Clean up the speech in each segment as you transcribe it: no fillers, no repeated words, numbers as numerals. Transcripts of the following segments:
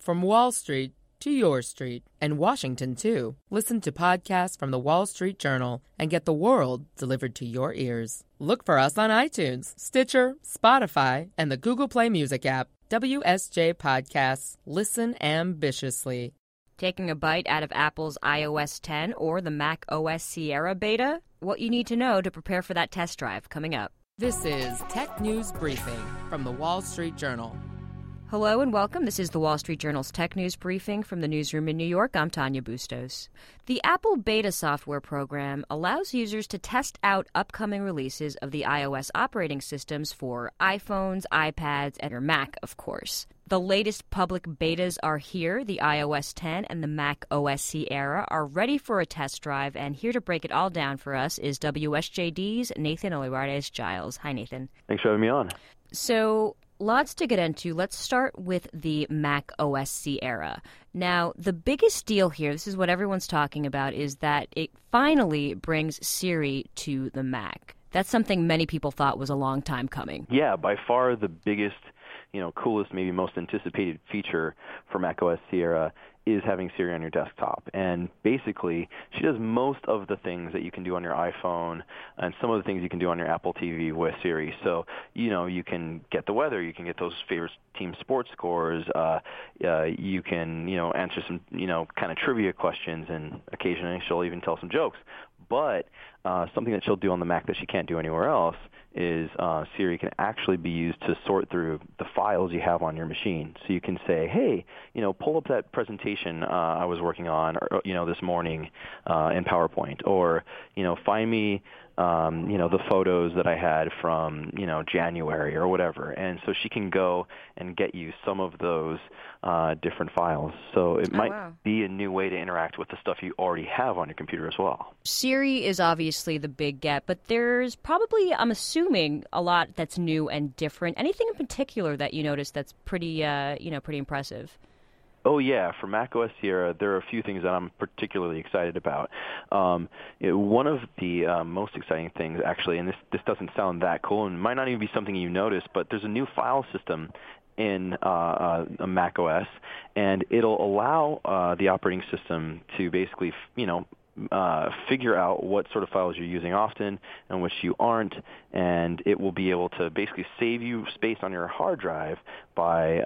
From Wall Street to your street and Washington, too. Listen to podcasts from the Wall Street Journal and get the world delivered to your ears. Look for us on iTunes, Stitcher, Spotify, and the Google Play Music app. WSJ Podcasts. Listen ambitiously. Taking a bite out of Apple's iOS 10 or the Mac OS Sierra beta? What you need to know to prepare for that test drive coming up. This is Tech News Briefing from the Wall Street Journal. Hello and welcome. This is the Wall Street Journal's Tech News Briefing from the newsroom in New York. I'm Tanya Bustos. The Apple Beta software program allows users to test out upcoming releases of the iOS operating systems for iPhones, iPads, and your Mac, of course. The latest public betas are here. The iOS 10 and the Mac OS Sierra are ready for a test drive, and here to break it all down for us is WSJD's Nathan Olivares-Giles. Hi, Nathan. Thanks for having me on. So, lots to get into. Let's start with the Mac OS Sierra. Now, the biggest deal here, this is what everyone's talking about, is that it finally brings Siri to the Mac. That's something many people thought was a long time coming. Yeah, by far the biggest, coolest, maybe most anticipated feature for macOS Sierra is having Siri on your desktop. And basically, she does most of the things that you can do on your iPhone and some of the things you can do on your Apple TV with Siri. So, you can get the weather, you can get those favorite team sports scores, you can, answer some, kind of trivia questions, and occasionally she'll even tell some jokes. But something that she'll do on the Mac that she can't do anywhere else is Siri can actually be used to sort through the files you have on your machine. So you can say, hey, pull up that presentation I was working on, this morning in PowerPoint, or, find me, the photos that I had from, January or whatever. And so she can go and get you some of those different files. So it might be a new way to interact with the stuff you already have on your computer as well. Siri is obviously the big get, but there's probably, I'm assuming, a lot that's new and different. Anything in particular that you noticed that's pretty impressive? Oh, yeah. For macOS Sierra, there are a few things that I'm particularly excited about. One of the most exciting things, actually, and this doesn't sound that cool and might not even be something you noticed, but there's a new file system in macOS, and it'll allow the operating system to basically, figure out what sort of files you're using often and which you aren't, and it will be able to basically save you space on your hard drive by,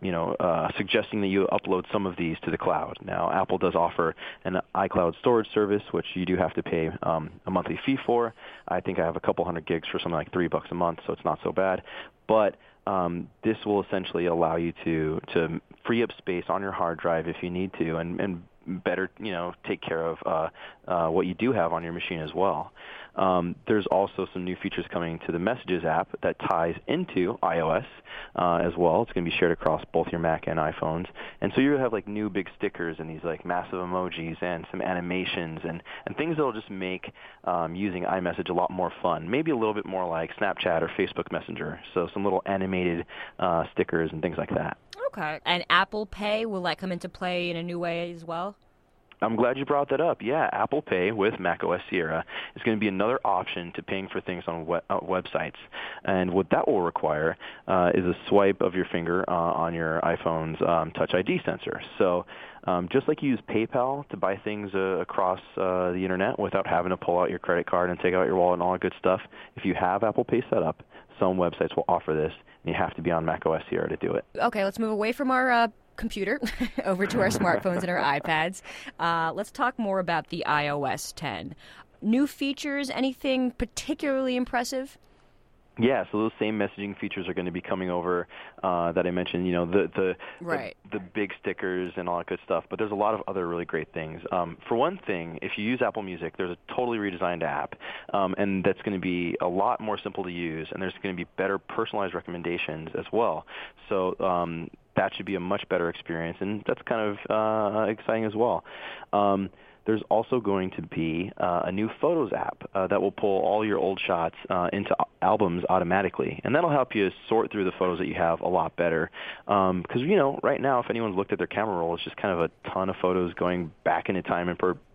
suggesting that you upload some of these to the cloud. Now, Apple does offer an iCloud storage service, which you do have to pay a monthly fee for. I think I have a couple hundred gigs for something like $3 a month, so it's not so bad. But this will essentially allow you to free up space on your hard drive if you need to, and better, take care of what you do have on your machine as well. There's also some new features coming to the Messages app that ties into iOS as well. It's going to be shared across both your Mac and iPhones. And so you're going to have like new big stickers and these like massive emojis and some animations and things that will just make using iMessage a lot more fun. Maybe a little bit more like Snapchat or Facebook Messenger. So some little animated stickers and things like that. Okay. And Apple Pay, will that come into play in a new way as well? I'm glad you brought that up. Yeah, Apple Pay with macOS Sierra is going to be another option to paying for things on websites. And what that will require is a swipe of your finger on your iPhone's Touch ID sensor. So just like you use PayPal to buy things across the Internet without having to pull out your credit card and take out your wallet and all that good stuff, if you have Apple Pay set up, some websites will offer this, and you have to be on macOS Sierra to do it. Okay, let's move away from our computer over to our smartphones and our iPads. Let's talk more about the iOS 10. New features, anything particularly impressive? Yeah, so those same messaging features are going to be coming over that I mentioned, the big stickers and all that good stuff. But there's a lot of other really great things. For one thing, if you use Apple Music, there's a totally redesigned app, and that's going to be a lot more simple to use, and there's going to be better personalized recommendations as well. So that should be a much better experience, and that's kind of exciting as well. There's also going to be a new Photos app that will pull all your old shots into albums automatically, and that'll help you sort through the photos that you have a lot better. Because, right now, if anyone's looked at their camera roll, it's just kind of a ton of photos going back into time and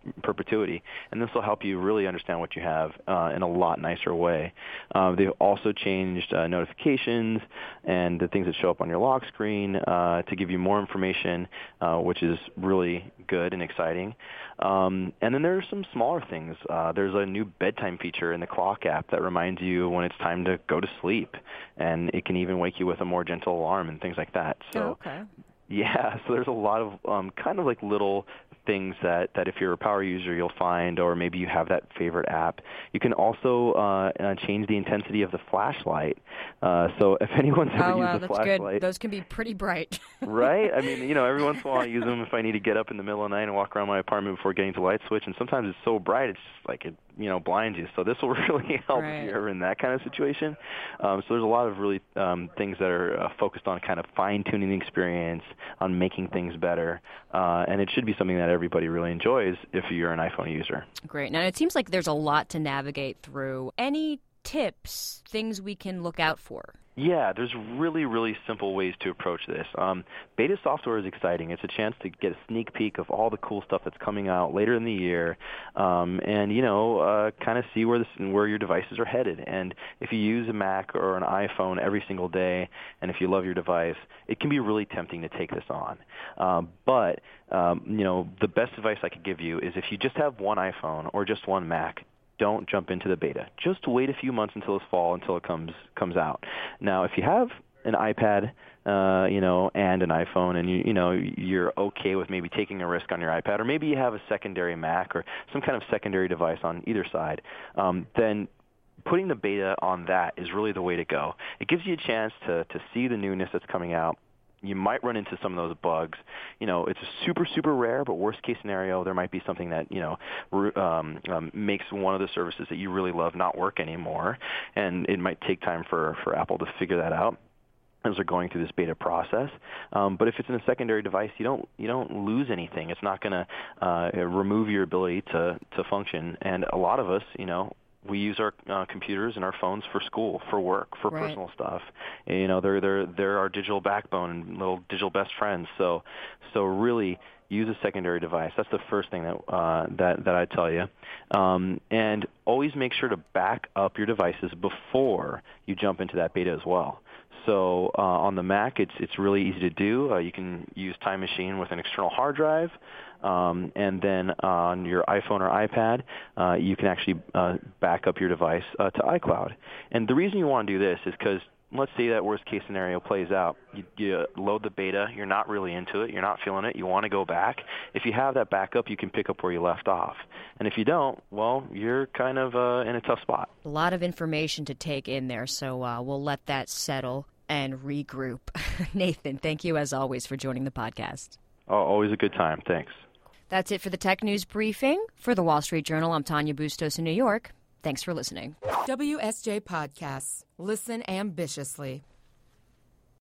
perpetuity. And this will help you really understand what you have in a lot nicer way. They've also changed notifications and the things that show up on your lock screen to give you more information, which is really good and exciting. And then there are some smaller things. There's a new bedtime feature in the Clock app that reminds you when it's time to go to sleep, and it can even wake you with a more gentle alarm and things like that. So, yeah, so there's a lot of kind of like little things that if you're a power user you'll find, or maybe you have that favorite app. You can also change the intensity of the flashlight. So if anyone's ever used a flashlight, good. Those can be pretty bright. Right? I mean, every once in a while I use them if I need to get up in the middle of the night and walk around my apartment before getting to light switch, and sometimes it's so bright it's just like it blinds you. So this will really help if you're ever in that kind of situation. So there's a lot of really things that are focused on kind of fine-tuning the experience, on making things better, and it should be something that everybody really enjoys if you're an iPhone user. Great. Now, it seems like there's a lot to navigate through. Any tips, things we can look out for? Yeah, there's really, really simple ways to approach this. Beta software is exciting. It's a chance to get a sneak peek of all the cool stuff that's coming out later in the year, and kind of see where your devices are headed. And if you use a Mac or an iPhone every single day, and if you love your device, it can be really tempting to take this on. But the best advice I could give you is if you just have one iPhone or just one Mac, don't jump into the beta. Just wait a few months until this fall until it comes out. Now, if you have an iPad, and an iPhone, and you're okay with maybe taking a risk on your iPad, or maybe you have a secondary Mac or some kind of secondary device on either side, then putting the beta on that is really the way to go. It gives you a chance to see the newness that's coming out. You might run into some of those bugs. It's super, super rare, but worst case scenario, there might be something that, makes one of the services that you really love not work anymore, and it might take time for Apple to figure that out as they're going through this beta process. But if it's in a secondary device, you don't lose anything. It's not going to remove your ability to function. And a lot of us, we use our computers and our phones for school, for work, for personal stuff. They're our digital backbone and little digital best friends. So really use a secondary device. That's the first thing that I tell you. And always make sure to back up your devices before you jump into that beta as well. So on the Mac, it's really easy to do. You can use Time Machine with an external hard drive. And then on your iPhone or iPad, you can actually back up your device to iCloud. And the reason you want to do this is because let's say that worst case scenario plays out. You load the beta, you're not really into it, you're not feeling it, you want to go back. If you have that backup, you can pick up where you left off. And if you don't, well, you're kind of in a tough spot. A lot of information to take in there, so we'll let that settle and regroup. Nathan, thank you as always for joining the podcast. Oh, always a good time. Thanks. That's it for the Tech News Briefing. For the Wall Street Journal, I'm Tanya Bustos in New York. Thanks for listening. WSJ Podcasts. Listen ambitiously.